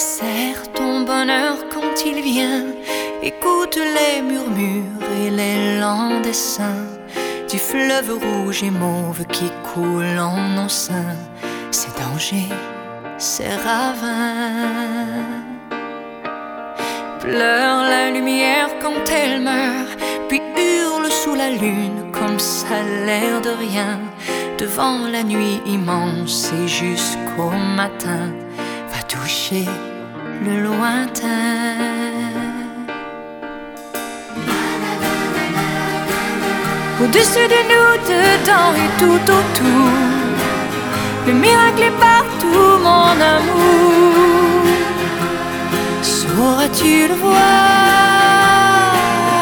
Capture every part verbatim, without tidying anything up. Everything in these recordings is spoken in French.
Serre ton bonheur quand il vient, écoute les murmures et les lents dessins du fleuve rouge et mauve qui coule en nos seins. Ces dangers, ces ravins. Pleure la lumière quand elle meurt, puis hurle sous la lune comme ça l'air de rien. Devant la nuit immense et jusqu'au matin, va toucher le lointain. Au-dessus de nous, dedans et tout autour, le miracle est partout, mon amour. Sauras-tu le voir?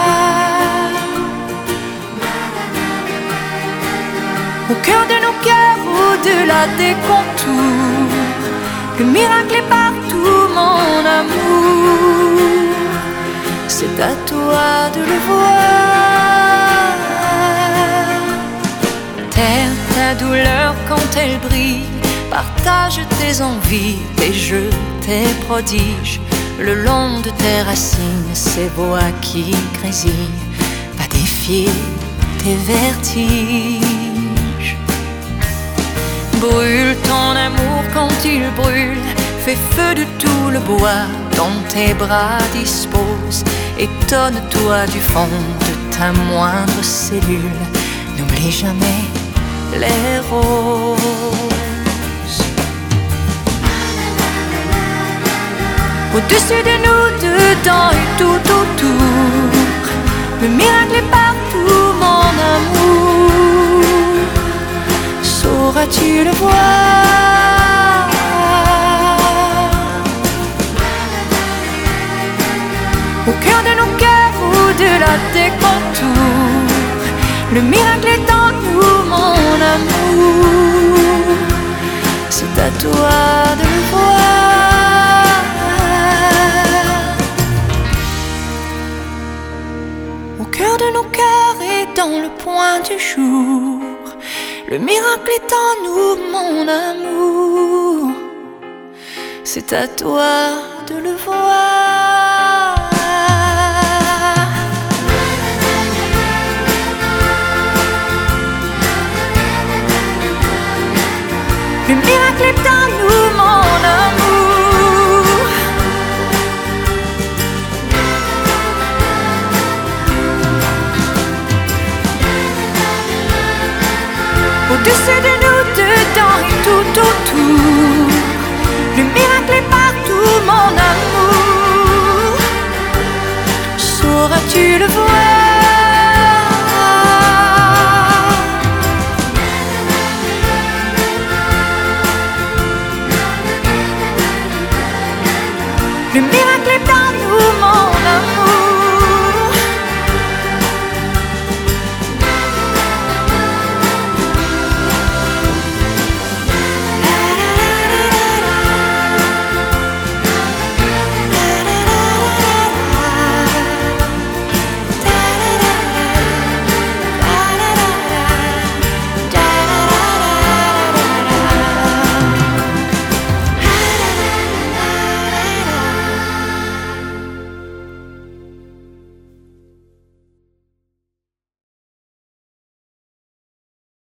Au cœur de nos cœurs, au-delà des contours, le miracle est partout, mon amour. C'est à toi de le voir. Terre ta douleur quand elle brille, partage tes envies, tes jeux, tes prodiges. Le long de tes racines, ces voix qui grésillent, va défier tes vertiges. Brûle ton amour quand il brûle, fais feu de tout le bois dont tes bras disposent. Étonne-toi du fond de ta moindre cellule, n'oublie jamais les roses. Au-dessus de nous, dedans et tout autour, le miracle est partout, mon amour. Sauras-tu le voir? Au cœur de nos cœurs, au-delà des contours, le miracle est en nous, mon amour. C'est à toi de le voir. Au cœur de nos cœurs et dans le point du jour, le miracle est en nous, mon amour. C'est à toi de le voir. Le miracle est en